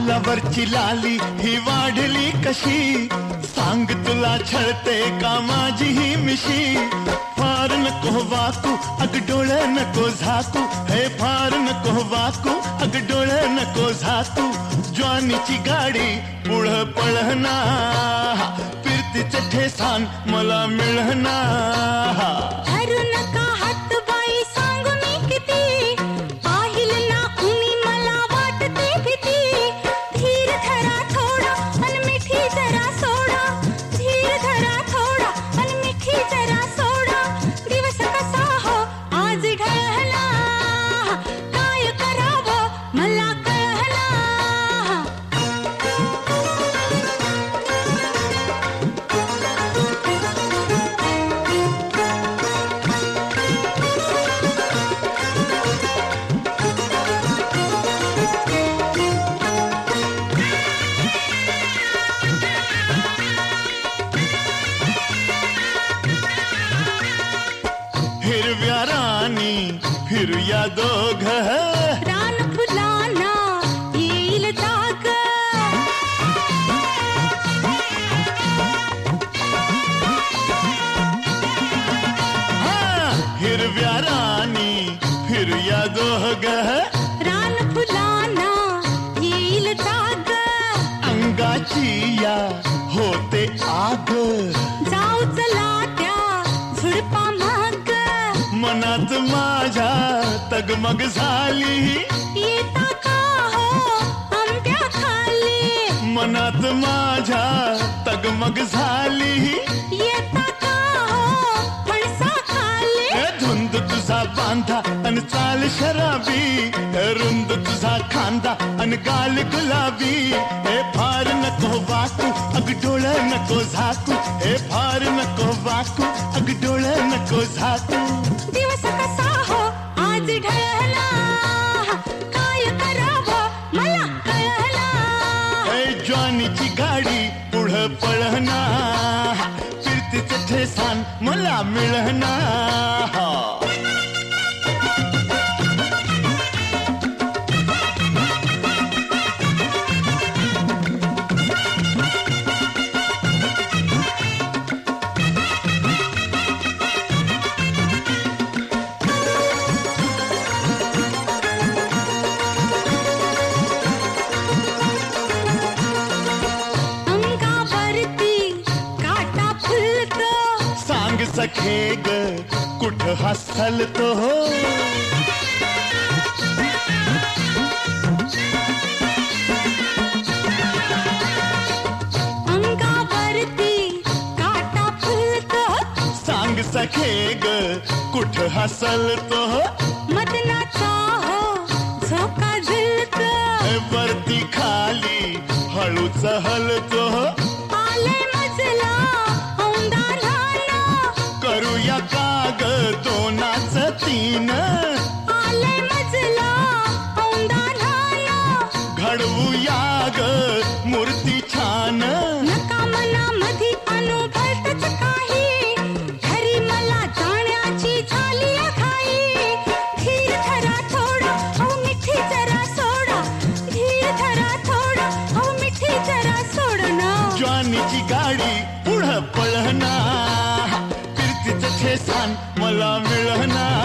गालावरची लाली ही वाढली कशी, सांग तुला छळते का माझी ही मिशी. फार नको वाकू अग डोळे नको झाकू, हे फार नको वाकू अग डोळे नको झाकू. ज्वानीची गाडी पुढं पळहना, फिरतीचे ठेसान मला मिळहना. धरू नका हात बाई सांगू मी किती, पाहिलं ना कुणी मला वाटते भीती. धीर धरा थोडा अन मिठी जरा सोडा, धीर धरा थोडा अन मिठी जरा सोडा. दिवस कसा हो आज ढळला, काय करावं मला कळना. हिरव्या रानी फिरूया दोघं, रान फुलांना येईल जाग. हिरव्या रानी फिरूया दोघं, रान फुलांना येईल जाग. अंगाची या होते आग, जाऊ चला त्या झुडपा माग. मनात माझ्या तगमग झाली, येता का हो आंब्या खाली. मनात माझ्या तगमग झाली. येता का हो फणसा खाली. हे धुंद तुझा बांधा अन चाल शराबी, हे रुंद तुझा खांदा अन गाल गुलाबी. हे फार नको वाकू अग डोळे नको झाकू, हे फार नको वाकू अग डोळे नको झाकू. दिवस कसा हो आज ढळला, काय करावं मला कळना. हे ज्वानीची गाडी पुढं पळहना, फिरतीचे ठेसान मला मिळहना. अंगावरती काटा फुलतो, सांग सखे ग कुठं हसलतो. अंगावरती काटा फुलतो. सांग सखे ग कुठं हसलतो. मदनाचा हो झोका झुलतो, वरती खाली हळूच हलतो. आले मजला औंधाराला. करूया काग दोनाच तीन, आले मजला औंधाराला. घडवूया ग मूर्ती छान. नका मनामधी अनुभवतच काही, घरी मला जाण्याची झाली घाई. धीर धरा थोडा हो मिठी जरा सोडा, धीर धरा थोडा हो मिठी जरा सोडना. ज्वानीची गाडी पुढं पळहना, फिरतीचं ठेसान मला मिळहना.